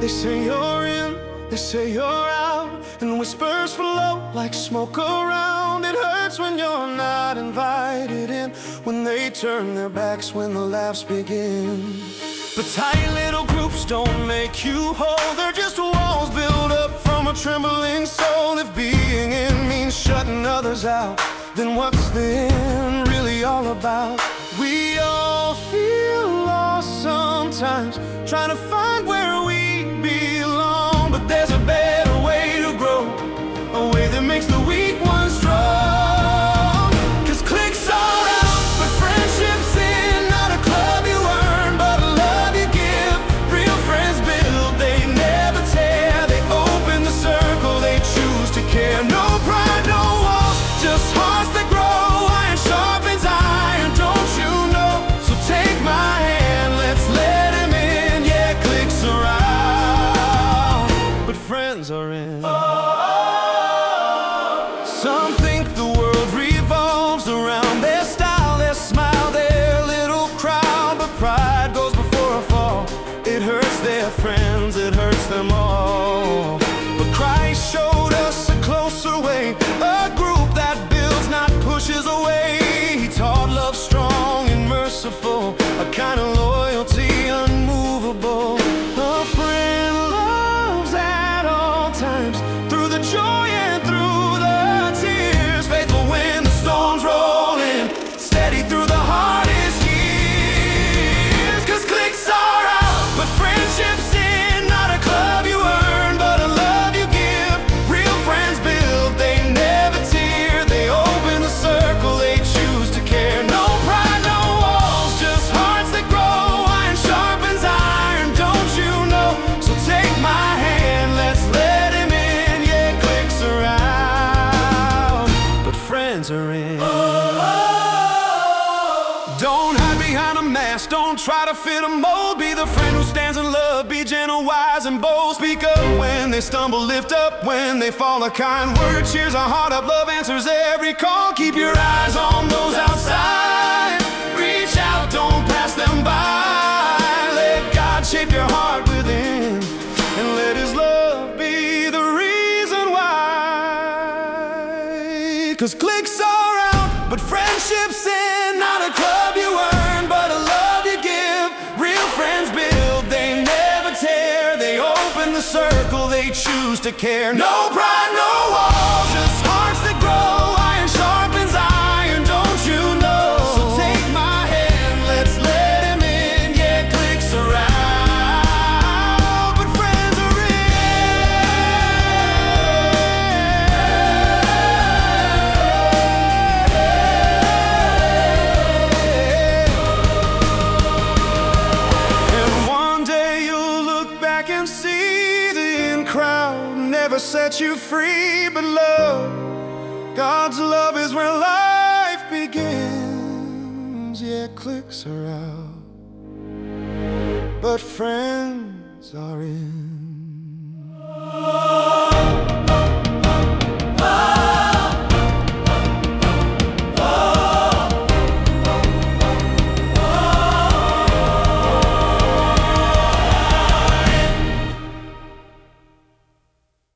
They say you're in, they say you're out, and whispers float like smoke around. It hurts when you're not invited in, when they turn their backs when the laughs begin. But tight little groups don't make you whole. They're just walls built up from a trembling soul. If being in means shutting others out, then what's the end really all about? We all feel lost sometimes, trying to find where we belong. But there's a better way to grow, a way that makes the weak ones strong. 'Cause cliques are out, but friendships in. Not a club you earn, but a love you give. Real friends build, they never tear. They open the circle, they choose to care. No pride, no walls, just hearts that grow. Iron sharpens iron, don't you know? So take my hand, let's let him in. Yeah, cliques are out, but friends are in. Some think the world revolves around their style, their smile, their little crowd. But pride goes before a fall. It hurts their friends, it hurts them all. But Christ showed us a closer way, a group that builds, not pushes away. He taught love strong and merciful, a kind of loyalty unmovable. A friend loves at all times, through the joy and through the tears. Faithful when the storms roll in, steady through the hardest years. 'Cause cliques are out, but friendships in. Not a club you earn, but a love you give. Real friends build, they never tear. They open the circle, they choose to care. No pride, no walls, just hearts that grow. Iron sharpens iron, don't you know? So take my hand, let's let him in. Yeah, cliques are out, but friends are in. Don't hide behind a mask, don't try to fit a mold. Be the friend who stands in love, be gentle, wise, and bold. Speak up when they stumble, lift up when they fall. A kind word cheers a heart up, love answers every call. Keep your eyes on those outside, reach out, don't pass them by. Let God shape your heart within, and let His love be the reason why. 'Cause cliques are out, but friendships in. Not a club you earn, but a love you give. Real friends build, they never tear. They open the circle, they choose to care. No pride, no walls, just hearts that grow. Iron sharpens iron, don't you know? So take my hand, let's let him in. Yeah, cliques are out, but friends are in. And one day you'll look back and see the in crowd never set you free. But love, God's love is where life begins. Yeah, cliques are out, but friends are in.